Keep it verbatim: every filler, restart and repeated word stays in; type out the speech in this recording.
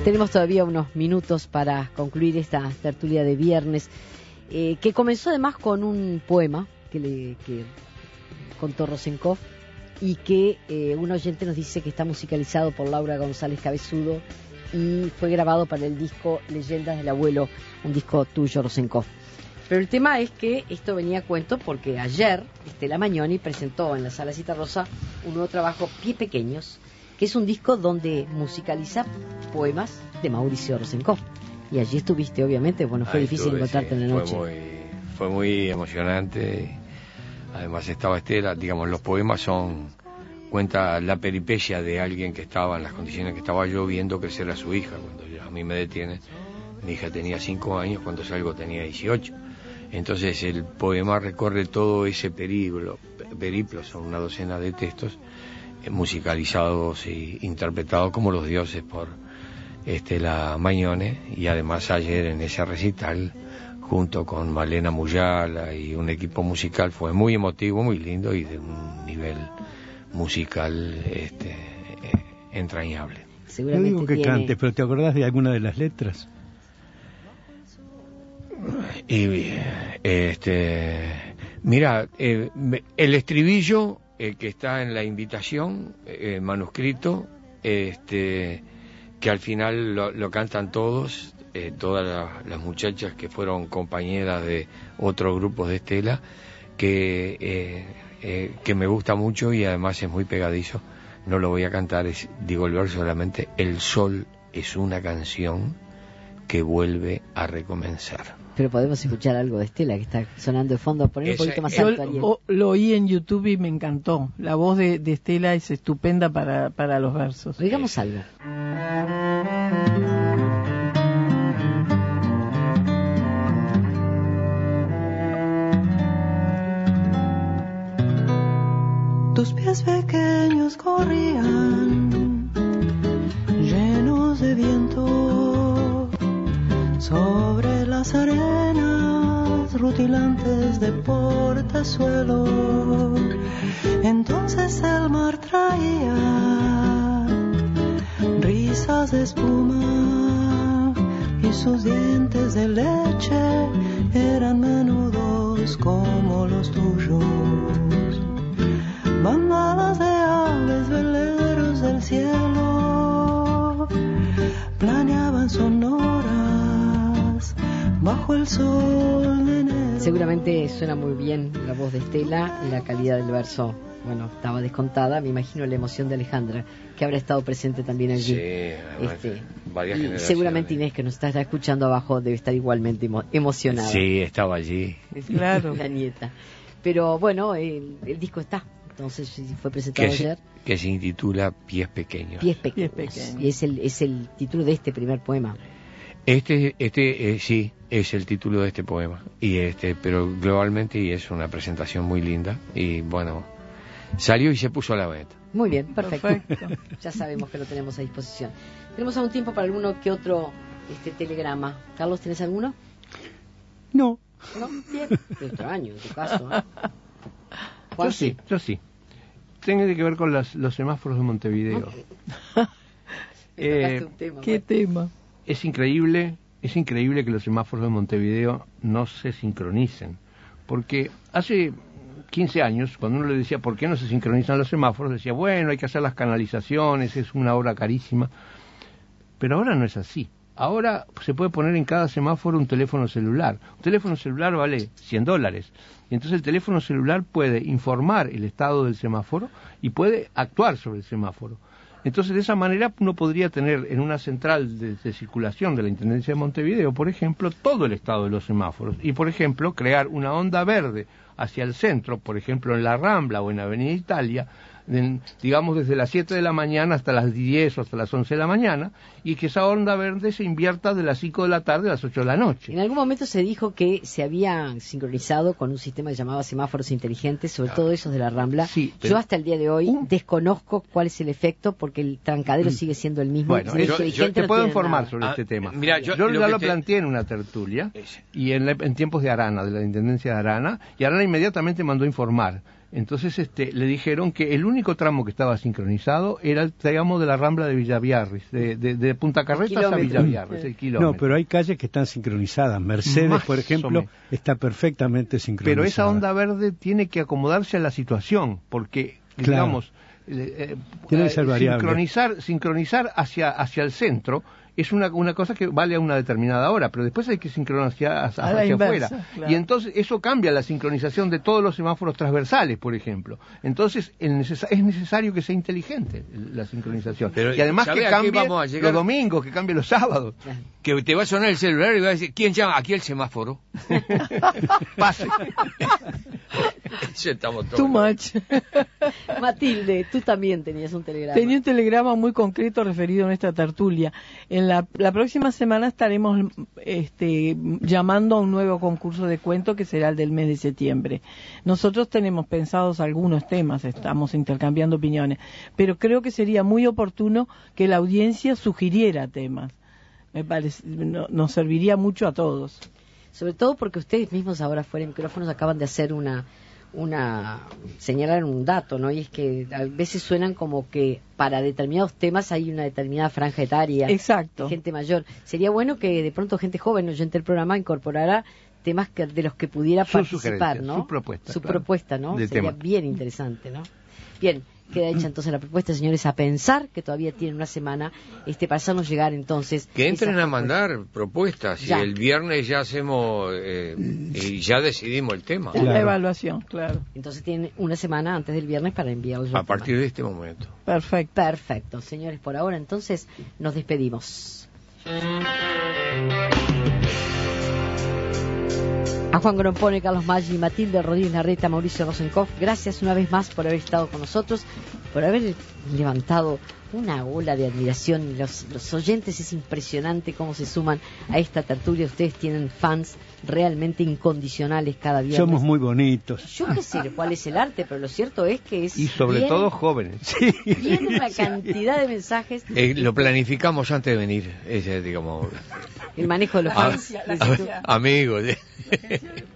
Tenemos todavía unos minutos para concluir esta tertulia de viernes, eh, que comenzó además con un poema que, le, que contó Rosenkopf y que eh, un oyente nos dice que está musicalizado por Laura González Cabezudo y fue grabado para el disco Leyendas del Abuelo, un disco tuyo, Rosenkopf. Pero el tema es que esto venía a cuento porque ayer Estela Magnoni presentó en la Sala Citarrosa un nuevo trabajo, Pies Pequeños, que es un disco donde musicaliza poemas de Mauricio Rosenkopf. Y allí estuviste, obviamente, bueno, fue Ahí difícil estuve, encontrarte sí, en la noche. Fue muy, fue muy emocionante. Además estaba Estela, digamos, los poemas son, cuenta la peripecia de alguien que estaba en las condiciones que estaba yo, viendo crecer a su hija. Cuando yo, a mí me detienen, mi hija tenía cinco años, cuando salgo tenía dieciocho. Entonces el poema recorre todo ese periplo, periplo, son una docena de textos, musicalizados e interpretados como los dioses por Estela Magnoni, y además ayer en ese recital junto con Malena Muyala y un equipo musical fue muy emotivo, muy lindo y de un nivel musical este, eh, entrañable. Yo digo que tiene... cantes, pero ¿te acordás de alguna de las letras? Y este, mira, eh, el estribillo Eh, que está en la invitación, eh, manuscrito, este, que al final lo, lo cantan todos, eh, todas la, las muchachas que fueron compañeras de otros grupos de Estela, que, eh, eh, que me gusta mucho y además es muy pegadizo. No lo voy a cantar, es, digo el verso solamente: el sol es una canción que vuelve a recomenzar. Pero podemos escuchar algo de Estela que está sonando de fondo, poner un poquito más alto, Ariel. Yo lo oí en YouTube y me encantó. La voz de, de Estela es estupenda para, para los versos. Digamos algo. Tus pies pequeños corrían, llenos de viento, sobre las arenas rutilantes de portezuelo. Entonces el mar traía risas de espuma y sus dientes de leche eran menudos como los tuyos. Bandadas de aves, veleros del cielo, planeaban sonoras bajo el sol de enero. Seguramente suena muy bien la voz de Estela, la calidad del verso, bueno, estaba descontada. Me imagino la emoción de Alejandra, que habrá estado presente también allí. Sí, este, varias y generaciones. seguramente Inés, que nos está escuchando abajo, debe estar igualmente emo- emocionada. Sí, estaba allí. Claro. La nieta. Pero bueno, el, el disco está. Entonces fue presentado que ayer. Se, que se intitula Pies Pequeños. Pies Pequeños. Pies Pequeños. Y es el, es el título de este primer poema. Este, este eh, sí, es el título de este poema. Y este, pero globalmente y es una presentación muy linda. Y bueno, salió y se puso a la venta. Muy bien, perfecto. Perfecto. Ya sabemos que lo tenemos a disposición. Tenemos aún tiempo para alguno que otro este telegrama. Carlos, ¿tenés alguno? No. No, bien. Qué extraño en tu caso, ¿eh? Yo sí, yo sí. Tiene que ver con las, los semáforos de Montevideo. eh, eh, un tema, ¿Qué bueno. tema? es increíble, es increíble que los semáforos de Montevideo no se sincronicen. Porque hace quince años, cuando uno le decía por qué no se sincronizan los semáforos, decía, bueno, hay que hacer las canalizaciones, es una obra carísima. Pero ahora no es así. Ahora se puede poner en cada semáforo un teléfono celular. Un teléfono celular vale cien dólares. Y entonces el teléfono celular puede informar el estado del semáforo y puede actuar sobre el semáforo. Entonces de esa manera uno podría tener en una central de, de circulación de la Intendencia de Montevideo, por ejemplo, todo el estado de los semáforos. Y por ejemplo, crear una onda verde hacia el centro, por ejemplo en la Rambla o en Avenida Italia, en, digamos desde las siete de la mañana hasta las diez o hasta las once de la mañana, y que esa onda verde se invierta de las cinco de la tarde a las ocho de la noche. En algún momento se dijo que se había sincronizado con un sistema que llamaba semáforos inteligentes, sobre todo esos de la Rambla. Sí, yo hasta el día de hoy un... desconozco cuál es el efecto, porque el trancadero sigue siendo el mismo. Bueno, yo, yo te no puedo informar nada. sobre ah, este tema. Mira, yo yo lo ya lo te... planteé en una tertulia, y en, la, en tiempos de Arana, de la Intendencia de Arana, y Arana inmediatamente mandó informar. Entonces este, le dijeron que el único tramo que estaba sincronizado era el tramo de la Rambla de Villaviarris, de, de, de Punta Carretas a Villaviarris, el kilómetro. No, pero hay calles que están sincronizadas. Mercedes, Más por ejemplo, está perfectamente sincronizada. Pero esa onda verde tiene que acomodarse a la situación, porque, claro, digamos, eh, tiene que eh, ser variable. sincronizar, sincronizar hacia, hacia el centro es una, una cosa que vale a una determinada hora, pero después hay que sincronizar hacia, hacia inversa, afuera. Claro. Y entonces eso cambia la sincronización de todos los semáforos transversales, por ejemplo. Entonces el neces- es necesario que sea inteligente la sincronización. Pero, y además ¿sabe que a qué cambie vamos a llegar? los domingos, que cambie los sábados. Que te va a sonar el celular y va a decir, ¿quién llama? Aquí el semáforo. Pase. Eso estamos todos. Too much. Matilde, tú también tenías un telegrama. Tenía un telegrama muy concreto referido a esta tertulia. En la, la próxima semana estaremos este, llamando a un nuevo concurso de cuento que será el del mes de septiembre. Nosotros tenemos pensados algunos temas, estamos intercambiando opiniones, pero creo que sería muy oportuno que la audiencia sugiriera temas. Me parece, no, nos serviría mucho a todos. Sobre todo porque ustedes mismos ahora fuera de micrófonos acaban de hacer una, una, señalar un dato, ¿no? Y es que a veces suenan como que para determinados temas hay una determinada franja etaria. Exacto. De gente mayor. Sería bueno que de pronto gente joven, oyente del programa, incorporara temas que, de los que pudiera Su participar, ¿no? Su propuesta. Su claro, propuesta, ¿no? de Sería tema. bien interesante, ¿no? Bien. Queda hecha entonces la propuesta, señores, a pensar que todavía tienen una semana este para hacernos llegar entonces. Que entren esas a mandar propuestas y Ya. el viernes ya hacemos eh, y ya decidimos el tema. Claro. La evaluación, claro. Entonces tienen una semana antes del viernes para enviarlos. A partir de este momento. Perfecto. Perfecto, señores, por ahora entonces nos despedimos. A Juan Grompone, Carlos Maggi, Matilde Rodríguez Larreta, Mauricio Rosenkopf, gracias una vez más por haber estado con nosotros, por haber levantado una ola de admiración. Los, los oyentes, es impresionante cómo se suman a esta tertulia. Ustedes tienen fans realmente incondicionales cada viernes. Somos muy bonitos. Yo qué sé cuál es el arte, pero lo cierto es que es... Y sobre bien- todo jóvenes. Viene una cantidad de mensajes. Eh, lo planificamos antes de venir, ese, digamos, El manejo de los a- fans. a- amigos.